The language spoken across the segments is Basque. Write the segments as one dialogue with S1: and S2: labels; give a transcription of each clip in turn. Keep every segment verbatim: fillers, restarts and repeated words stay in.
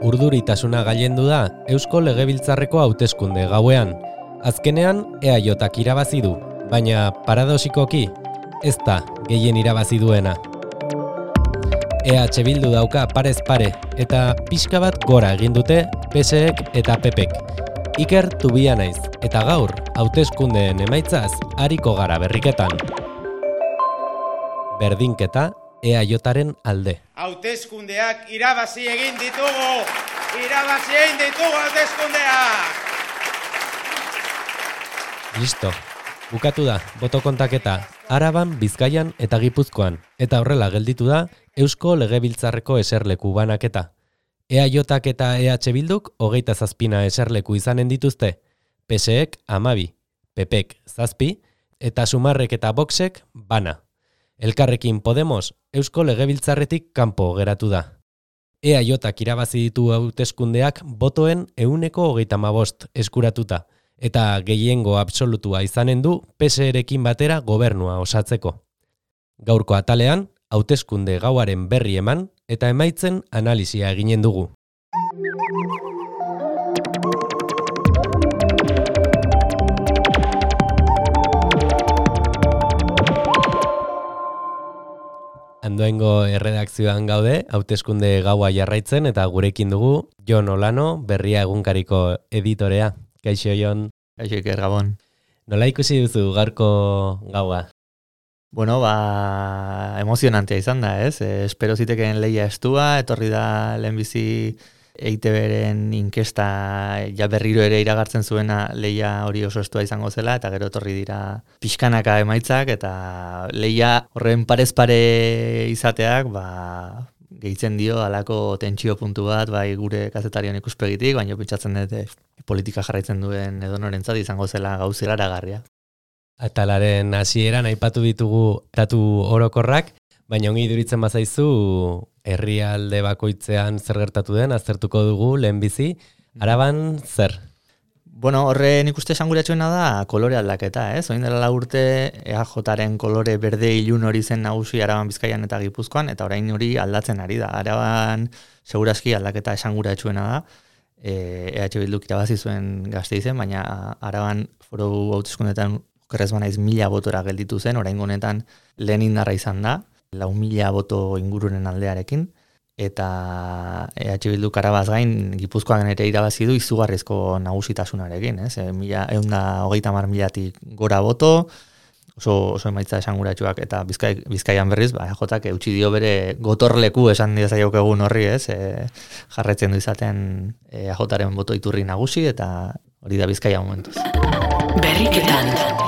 S1: Urduritasuna gailendu da Eusko Legebiltzarreko hauteskunde gauean. Azkenean E A Jk irabazi du, baina paradoxikoki ez da gehien irabazi duena. E H Bildu dauka parez pare eta pixka bat gora egin dute P S Ek eta P Pek. Iker Tubia naiz eta gaur hauteskundeen emaitzaz ariko gara berriketan. Berdinketa E A Jren alde.
S2: Hauteskundeak irabazi egin ditugu! Irabazi egin ditugu hauteskundeak!
S1: Listo. Bukatu da, boto kontaketa, Araban, Bizkaian eta Gipuzkoan, eta horrela gelditu da Eusko Legebiltzarreko eserleku banaketa. E A Jk eta E H Bilduk hogeita zazpina eserleku izanen dituzte, P S Ek amabi, P Pek zazpi, eta Sumarrek eta Voxek bana. Elkarrekin Podemos Eusko Legebiltzarretik kanpo geratu da. E A Jk irabazi ditu hauteskundeak botoen ehuneko hogeita hamabost eskuratuta, eta gehiengo absolutua izanen du P S Erekin batera gobernua osatzeko. Gaurko atalean, hauteskunde gauaren berri eman eta emaitzen analisia eginen dugu. Andoaingo erredakzioan gaude, hauteskunde gaua jarraitzen eta gurekin dugu Jon Olano, Berria egunkariko editorea. Kaixo, Jon.
S3: Kaixo, Iker, Gabon.
S1: Nola ikusi duzu gaurko gaua?
S3: Bueno, ba, emozionantea izan da, ez? E, espero zitekeen lehia estua, etorri da lehenbizi E I Te Beren inkesta ja berriro ere iragartzen zuena lehia hori oso estua izango zela, eta gero etorri dira pixkanaka emaitzak, eta lehia horren parez pare izateak, ba, gehitzen dio halako tentsio puntu bat, bai gure kazetarion ikuspegitik, baina pentsatzen dut politika jarraitzen duen edonorentzat izango zela gauza eragarria.
S1: Atalaren hasieran aipatu ditugu datu orokorrak, baina ongi iduritzen bazaizu herrialde bakoitzean zer gertatu den aztertuko dugu lehenbizi. Araban zer?
S3: Bueno, horre nik uste esanguratsuena da kolore aldaketa, ez? Orain dela lau urte E A Jren kolore berde ilun hori zen nagusi Araban, Bizkaian eta Gipuzkoan, eta orain hori aldatzen ari da. Araban segurazki aldaketa esanguratsuena da. E H Bilduk irabazi zuen Gasteizen, baina Araban foru hauteskundeetan okerrez banaiz mila botora gelditu zen, orain honetan lehen indarra izan da, lau mila boto ingururen aldearekin, eta E H Bilduk Arabaz gain Gipuzkoan ere irabazi du izugarrizko nagusitasunarekin, ez? E, mila, ehun da hogeita hamar milatik gora boto, oso, oso emaitza esanguratsuak, eta Bizkai, Bizkaian berriz, ba, E Jk eutsi dio bere gotorleku esan diezaiok egun horri, ez? E, jarretzen du izaten E Jren boto iturri nagusi, eta hori da Bizkaia momentuz.
S2: Berriketan.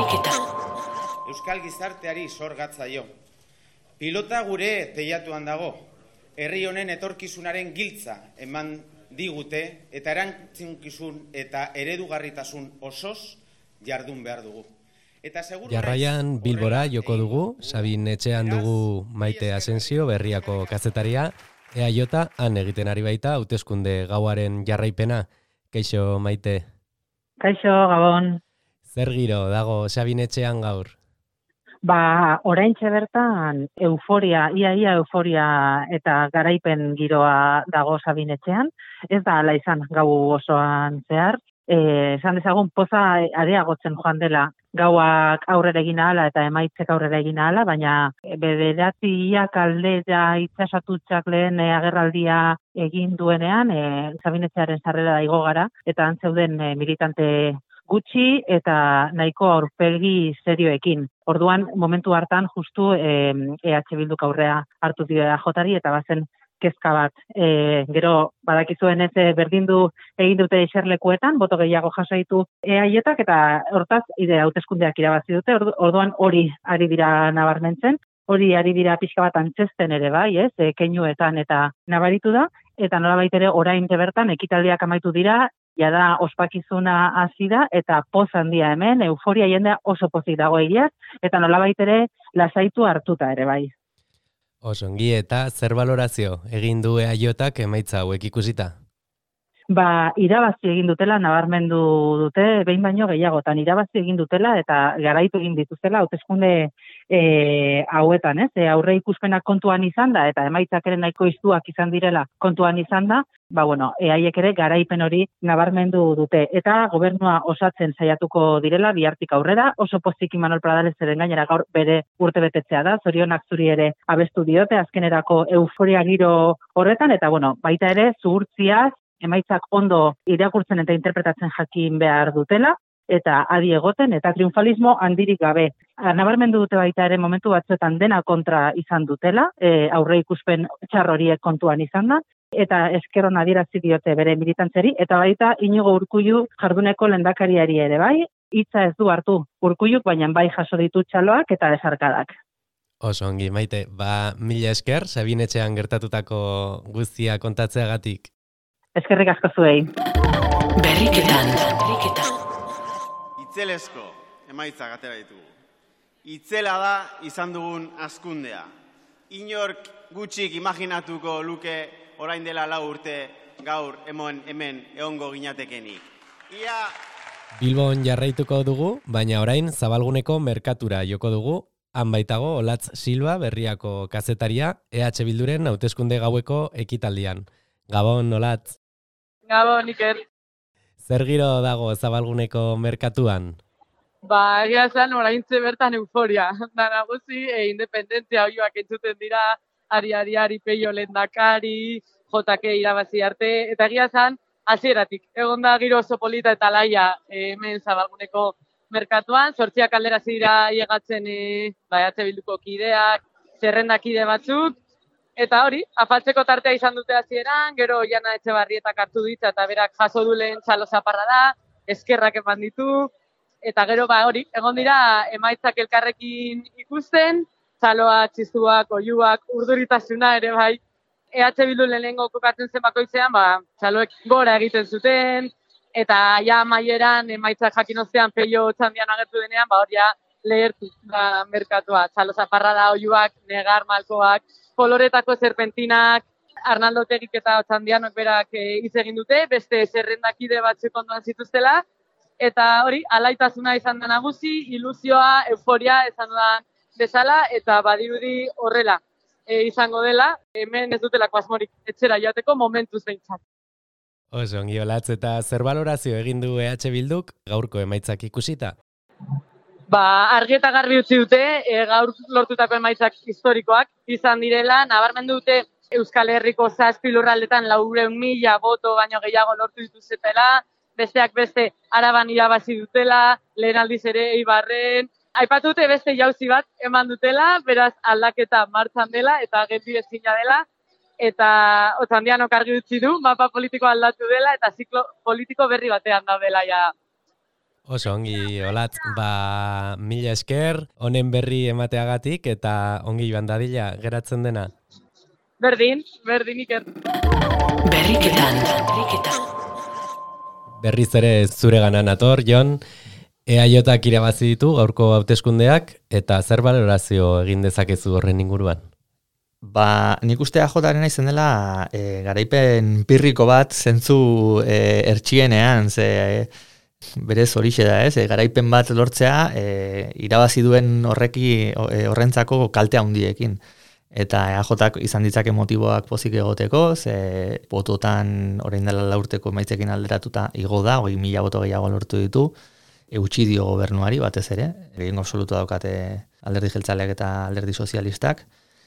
S2: Euskal gizarteari zor gatzaio. Pilota gure teiatuan dago. Herri honen etorkizunaren giltza eman digute eta erantzukizun eta eredugarritasun osoz jardun behar dugu. Eta
S1: Jarraian Bilbora joko dugu, Sabin etxean dugu Maite Asensio, Berriako kazetaria, E A J han egiten ari baita hauteskunde gauaren jarraipena. Kaixo, Maite.
S4: Kaixo, Gabon.
S1: Zer giro dago Sabin etxean gaur?
S4: Ba, oraintxe bertan euforia, ia-ia euforia eta garaipen giroa dago Sabin etxean. Ez da ala izan gau osoan zehar. Eh, esan dezagun poza areagotzen joan dela gauak aurrera egin ahala eta emaitzek aurrera egin ahala, baina bederatziak aldera itxasatutxak lehen e, agerraldia egin duenean, e, Sabin etxearen sarrera igo gara, eta antzeuden e, militante gutxi eta nahiko aurpegi serioekin. Orduan, momentu hartan justu e, E H Bilduk aurrea hartu dio E A Jri eta bazen kezka bat. E, gero badakizuen ez berdin du egin dute eserlekuetan, boto gehiago jaso ditu E A Jk eta hortaz ide hauteskundeak irabazi dute. Orduan hori ari dira nabarmentzen, hori ari dira pixka bat antzesten ere bai, ez? E, keinuetan eta nabaritu da, eta nolabait ere orain bertan ekitaldiak amaitu dira, jada ospakizuna hasi da eta poz handia hemen, euforia jendea oso pozik dago egiaz, eta nolabait ere lasaitu hartuta ere bai.
S1: Osongi, eta zer balorazio egin du E A Jk emaitza hauek ikusita?
S4: ba, irabazi egin dutela, nabarmendu dute, behin baino gehiagotan irabazi egin dutela eta garaitu egin dituztela hauteskunde e, hauetan, ez? E, aurre ikuspenak kontuan izan da eta emaitzak ere nahiko iztuak izan direla kontuan izan da, ba, bueno, e, haiek ere garaipen hori nabarmendu dute. Eta gobernua osatzen saiatuko direla, bihartik aurrera, oso pozik Imanol Pradales zeren gainera gaur bere urtebetetzea da, zorionak zuri ere abestu diote, azkenerako euforia giro horretan, eta bueno, baita ere, zuhurtziaz, emaitzak ondo irakurtzen eta interpretatzen jakin behar dutela, eta adi egoten, eta triunfalismo handirik gabe. Nabarmendu dute baita ere momentu batzuetan dena kontra izan dutela, e, aurre ikuspen txar horiek kontuan izan da, eta eskeron adierazi diote bere militantzeri, eta baita Inigo Urkullu jarduneko lehendakariari ere bai, hitza ez du hartu Urkulluk, baina bai jaso ditu txaloak eta desarkadak.
S1: Oso ongi, Maite, ba, mila esker, Sabinetxean gertatutako guztia kontatzeagatik.
S4: Eskerrik asko zuei.
S5: Berriketan, berriketan.
S6: Itzelesko emaitzak atera ditugu. Itzela da izan dugun hazkundea. Inork gutxik imaginatuko luke orain dela lau urte gaur hemen hemen egongo ginatekenik. Ia
S1: Bilbon jarraituko dugu, baina orain Zabalguneko merkatura joko dugu. Han baitago Olatz Silva Berriako kazetaria E H Bilduren hauteskunde gaueko ekitaldian. Gabon, Olatz.
S7: Gabon, Iker.
S1: Zer giro dago Zabalguneko merkatuan?
S7: Ba, egia zen, oraintze bertan euforia. Da nagusi, e, independentzia oioak entzuten dira, ari-ari ari peio lehendakari, J K irabazi arte, eta egia zen, hasieratik. Egon da giro oso polita eta laia e, hemen Zabalguneko merkatuan, zortziak alderazi dira iegatzen e, ba, E H Bilduko kideak, zerrendakide batzuk, eta hori, afaltzeko tartea izan dute hasieran, gero Jana Etxebarrietak hartu ditza eta berak jaso du lehen txalo zaparra da, eskerrak eman ditu, eta gero ba hori, egon dira emaitzak elkarrekin ikusten, txaloa, txistuak, oiuak, urduritasuna ere bai, E H Bildu lehenengo kokatzen zen bakoitzean, ba, txaloek gora egiten zuten, eta ja maieran emaitzak jakin ostean peio txandian agertu denean, ba hori ja lehertu da merkatua, txalo zaparra da, oiuak, negar, malkoak, koloretako serpentinak, Arnaldo Tegik eta Otxandianok berak hitz egin dute, beste zerrendakide batzuk ondoan zituztela, eta hori, alaitasuna izan da nagusi, ilusioa, euforia esan dudan bezala, eta badirudi horrela e, izango dela, hemen ez dutelako asmorik etxera joateko momentuz behintzat.
S1: Oso ongi, Olatz, eta zer balorazio egin du E H Bilduk gaurko emaitzak ikusita?
S7: Ba, argi eta garbi utzi dute, e, gaur lortutako emaitzak historikoak izan direla, nabarmendu dute Euskal Herriko zazpi lurraldetan laureun mila boto baino gehiago lortu dituztela, besteak beste Araban irabazi dutela, lehen aldiz ere Eibarren, aipatu dute beste jauzi bat eman dutela, beraz aldaketa martxan dela eta geldi ezina dela, eta Otxandianok argi utzi du, mapa politiko aldatu dela eta ziklo politiko berri batean daudela ja.
S1: Oso ongi, Olatz, ba, mila esker, honen berri emateagatik eta ongi joan dadila geratzen dena.
S7: Berdin, berdin Iker.
S5: Berriketan, berriketan.
S1: Berriz ere zure ganan ator, Jon, E A Jak irabazi ditu gaurko hauteskundeak eta zer balorazio egin dezakezu horren inguruan?
S3: Ba, nik uste A Jaren izen dela e, garaipen pirriko bat zentzu e, ertxienean, ze e, berez horixe da, ez? E, garaipen bat lortzea e, irabazi duen horreki e, horrentzako kalte handiekin. Eta E A Jak izan ditzake motiboak pozik egoteko, ze bototan orain dela laurteko maitzekin alderatuta igo da, hogei mila boto gehiago lortu ditu, eutxi dio gobernuari batez ere, gehiengo absolutu daukate alderdi jeltzaleak eta alderdi sozialistak,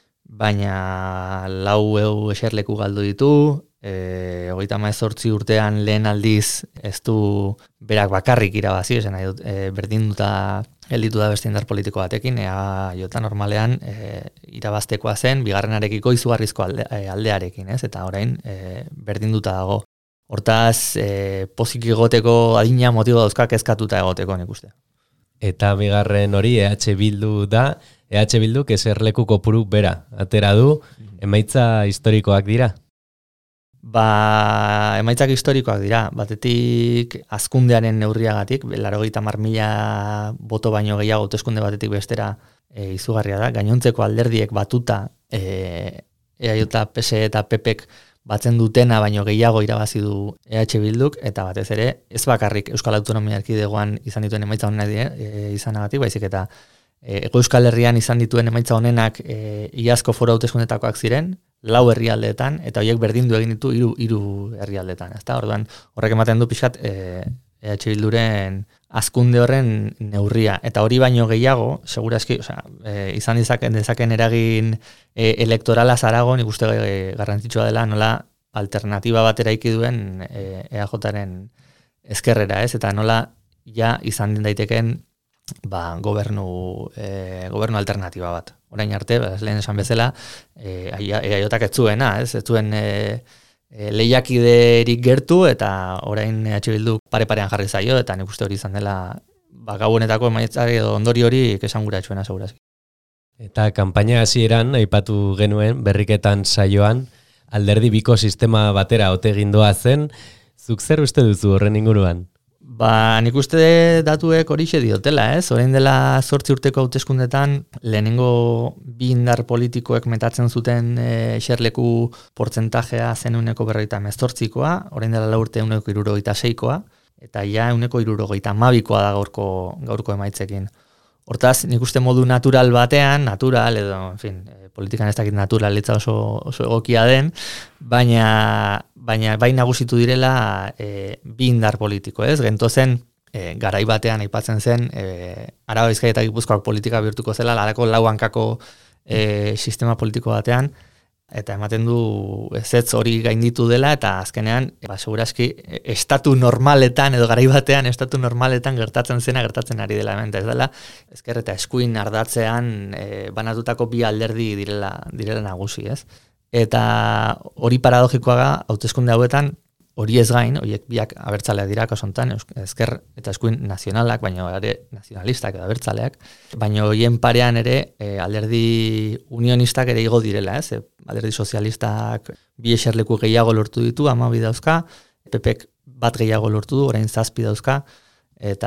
S3: baina lau eu eserleku galdu ditu, e, hogeita hemezortzi urtean lehen aldiz ez du berak bakarrik irabazi, esan nahi dut, e, berdinduta gelditu da beste indar politiko batekin, ea jota normalean e, irabaztekoa zen, bigarrenarekiko izugarrizko alde, e, aldearekin, ez? Eta orain e, berdinduta dago. Hortaz, e, pozik egoteko adina motibo dauzkak kezkatuta egoteko nik uste.
S1: Eta bigarren hori E H Bildu da, E H Bilduk eserleku kopuru bera, atera du, emaitza historikoak dira.
S3: Ba, emaitzak historikoak dira, batetik azkundearen neurriagatik, laurogeita hamar mila boto baino gehiago hauteskunde batetik bestera e, izugarria da, gainontzeko alderdiek batuta e, E A J, P S E eta P Pek batzen dutena baino gehiago irabazi du E H Bilduk, eta batez ere, ez bakarrik Euskal Autonomia Erkidegoan izan dituen emaitza honenak e, izanagatik, baizik eta e, Euskal Herrian izan dituen emaitza honenak e, iazko foru hauteskundetakoak ziren, lau herrialdeetan, eta horiek berdindu egin ditu hiru hiru herrialdeetan, ezta? Orduan, horrek ematen du pixkat e, E H Bilduren azkunde horren neurria, eta hori baino gehiago, segurazki, osea, e, izan dezaken dezaken eragin e, elektorala zarago, nik uste e, garrantzitsua dela nola alternatiba bat eraiki duen e, EAJaren ezkerrera, ez? Eta nola ja izan daiteken ba, gobernu, e, gobernu alternatiba bat. Orain arte, ba, lehen esan bezala, e, eaiotak ez zuena, ez? Ez zuen e, e, lehiakiderik gertu, eta orain E H Bildu pare-parean jarri zaio, eta nik uste hori izan dela ba, gau honetako emaitzari edo ondori hori esanguratsuena segurazki.
S1: Eta kanpaina hasieran aipatu genuen berriketan saioan alderdi biko sistema batera ote gindoa zen, zuk zer uste duzu horren inguruan?
S3: Ba, nik uste datuek horixe diotela, ez? Orain dela zortzi urteko hauteskundetan lehenengo bi indar politikoek metatzen zuten e, eserleku portzentajea zen uneko berrogeita hemezortzikoa, orain dela lau urte uneko hirurogeita seikoa, eta ja uneko hirurogeita hamabikoa da gaurko, gaurko emaitzekin. Hortaz, nik uste modu natural batean, natural, edo, en fin, e, politikan ez dakit natural etza oso, oso egokia den, baina, baina bai nagusitu direla e, bi indar politiko, ez? Gentozen, e, garai batean aipatzen zen, e, Araba, Bizkaia eta Gipuzkoak politika bihurtuko zela, larako lau hankako e, sistema politiko batean, eta ematen du ezetz hori gainditu dela, eta azkenean, ba, seguraski, estatu normaletan, edo garai batean, estatu normaletan gertatzen zena, gertatzen ari dela hemen, ez dela, ezker eta eskuin ardatzean e, banatutako bi alderdi direla, direla nagusi, ez? Eta hori paradogikoa da, hauteskunde hauetan, hori ez gain, horiek biak abertzaleak dira kasontan, ezker eta eskuin nazionalak, baina ere nazionalistak edo abertzaleak, baina horien parean ere e, alderdi unionistak ere igo direla, ez? E, alderdi sozialistak bi eserleku gehiago lortu ditu, hamabi dauzka, P Pek bat gehiago lortu du, orain zazpi dauzka, eta,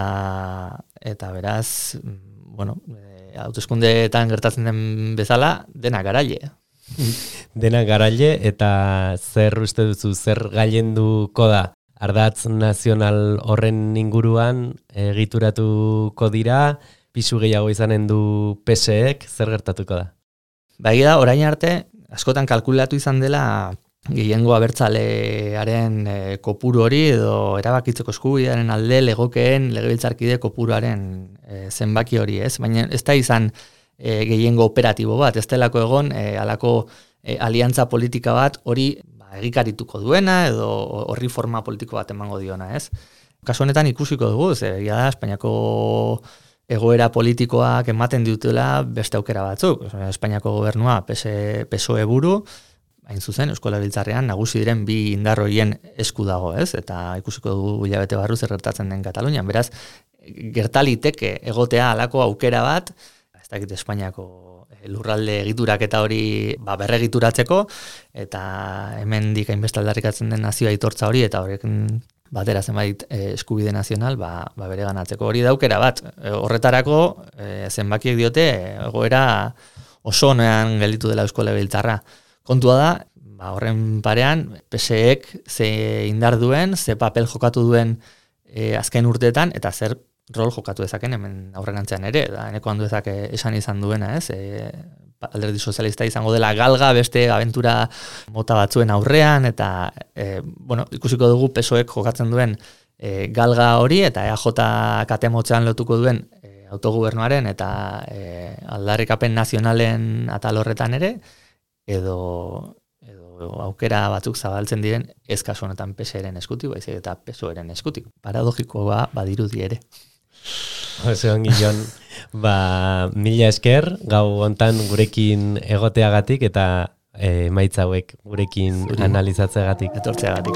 S3: eta beraz, bueno, e, hauteskundeetan gertatzen den bezala, dena garaile.
S1: Dena garaile, eta zer uste duzu, zer gailenduko da ardatz nazional horren inguruan egituratuko dira, pisu gehiago izanen du P S Ek, zer gertatuko da?
S3: Bai da, orain arte, askotan kalkulatu izan dela gehiengo abertzalearen e, kopuru hori edo erabakitzeko eskubidearen alde legokeen legebiltzarkide kopuruaren e, zenbaki hori, ez? Baina ez da izan E, gehiengo operatibo bat, ez delako egon, e, alako e, aliantza politika bat hori ba, egikarituko duena edo horri forma politiko bat emango diona, ez? Kasu honetan ikusiko dugu, ze ja da, Espainiako egoera politikoak ematen ditutela beste aukera batzuk. Espainiako gobernua P S O E buru, hain zuzen, Eusko Legebiltzarrean nagusi diren bi indar horien esku dago, ez? Eta ikusiko dugu hilabete barru zer gertatzen den Katalunian. Beraz, gertaliteke egotea alako aukera bat, ez dakit Espainiako lurralde egiturak eta hori ba, berregituratzeko, eta hemendik hainbeste aldarrikatzen den nazioa aitortza hori, eta horrekin batera zenbait e, eskubide nazional ba, ba bere ganatzeko. Hori daukera bat, e, horretarako e, zenbakiek diote egoera oso honean gelditu dela Eusko Legebiltzarra. Kontua da, ba, horren parean, P S Ek ze indar duen, ze papel jokatu duen e, azken urteetan, eta zer rol jokatu dezaken hemen aurrerantzean ere, da eneko handu ezak esan izan duena, ez? E, alderdi sozialista izango dela galga beste abentura mota batzuen aurrean, eta e, bueno, ikusiko dugu P S O Ek jokatzen duen e, galga hori, eta E A J katemotzean lotuko duen e, autogobernuaren eta e, aldarrikapen nazionalen atal horretan ere, edo edo aukera batzuk zabaltzen diren ez kasu honetan P S Eren eskutik, baizik eta P S Oeren eskutik. Paradogikoa badirudi ere.
S1: Oso ongi, Jon, ba, mila esker, gau hontan gurekin egoteagatik eta emaitza hauek gurekin analizatzeagatik.
S3: Etortzeagatik.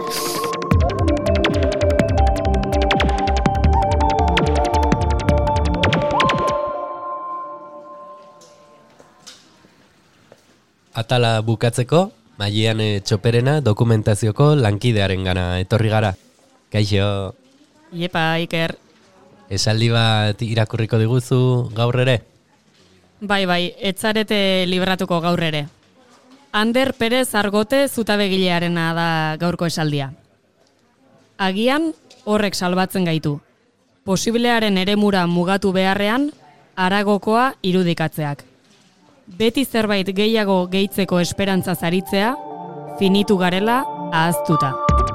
S1: Atala bukatzeko, Maiane Txoperena dokumentazioko lankidearen gana etorri gara. Kaixo.
S8: Iepa, Iker.
S1: Esaldi bat irakurriko diguzu gaur ere?
S8: Bai, bai, etzarete libratuko gaur ere. Ander Perez Argote zutabegilearena da gaurko esaldia. Agian horrek salbatzen gaitu. Posiblearen eremura mugatu beharrean, haragokoa irudikatzeak. Beti zerbait gehiago gehitzeko esperantza zaritzea, finitu garela ahaztuta.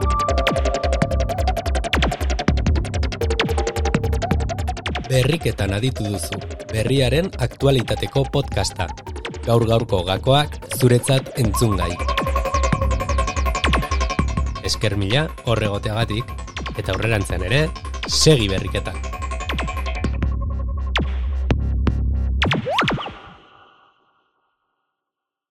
S1: Berriketan aditu duzu, berriaren aktualitateko podcasta. Gaur-gaurko gakoak zuretzat entzungai. Esker mila horregoteagatik, eta aurrerantzean ere, segi berriketan.